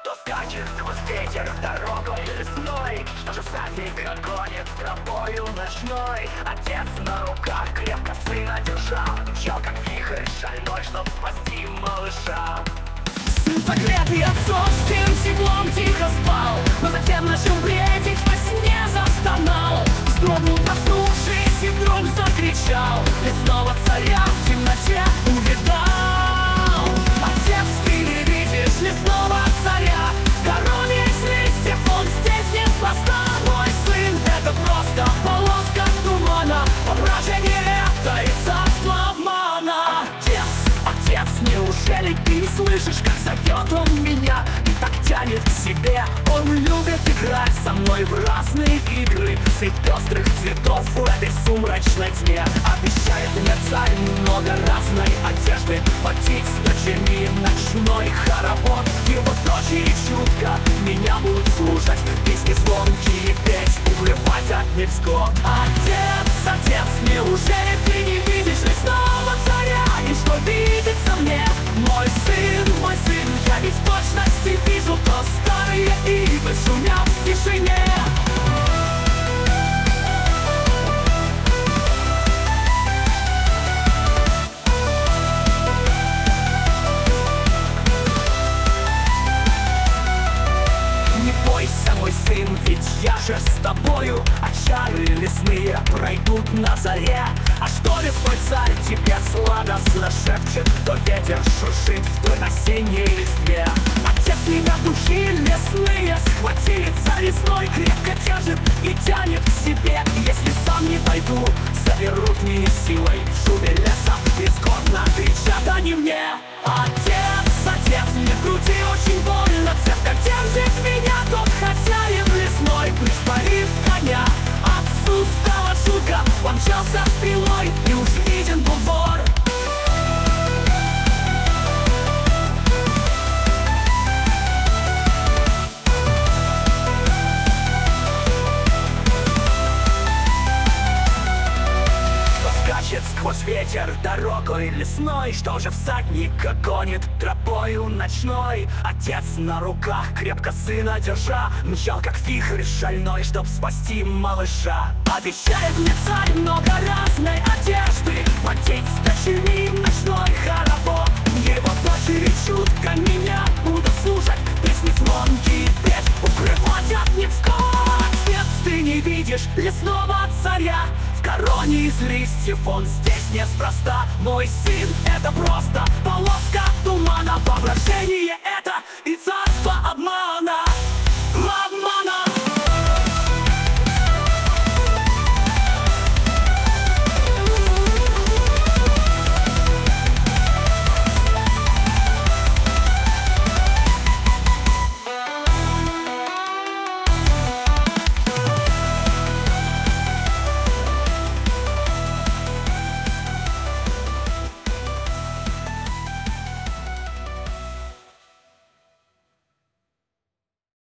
Кто скачет сквозь ветер дорогой лесной, что же всадника гонит тропою ночной. Отец на руках крепко сына держал, мчал как вихрь шальной, чтоб спасти малыша. Сын, согретый отцовским теплом, тихо спал, но затем начал бредить, во сне застонал. Вздрогнул, проснувшись, и вдруг закричал: лесного царя в темноте увидал. Отец, ты не видишь лесного царя, в короне из листьев он здесь неспроста. Мой сын, это просто полоска тумана, воображение это и царство обмана. Отец, неужели ты не слышишь, как зовет он меня и так тянет к себе? Он любит играть со мной в разные игры, цвет пестрых цветов в этой сумрачной тьме. Обещает мне царь много разной одежды, платить с дочерьми ночной хоровод. Его дочери чутко меня будут слушать, песни звонкие петь, уплывать от невзгод. Отец, неужели ты не видишь лесного царя? И что видится мне? Мой сын, я ведь в точности вижу, то старые ивы шумят в тишине. Не бойся, мой сын, ведь я же с тобою, а чары лесные пройдут на заре. А что лесной царь тебе сладостно шепчет, то ветер шуршит в той осенней листве. Отец, меня духи лесные схватили, царь лесной крепко держит и тянет к себе. И если сам не пойду, заберут меня силой, в шуме леса бескорно кричат они мне. Отец, мне в груди очень больно, цепко держит меня тот хозяин лесной. Пришпорив коня, отцу стала шутка, он мчался стрелой, и уж виден был двор. Скачет сквозь ветер дорогой лесной, что же всадника гонит тропою ночной. Отец на руках крепко сына держа, мчал как вихрь шальной, чтоб спасти малыша. Обещает мне царь много разной одежды, платить с дочерьми ночной хоровод. Его дочери чутко меня будут слушать, песни звонкие петь, укрывать от невзгод. Отец, ты не видишь лесного царя, в короне из листьев он здесь неспроста. Мой сын, это просто полоска тумана, воображение это и царство обмана.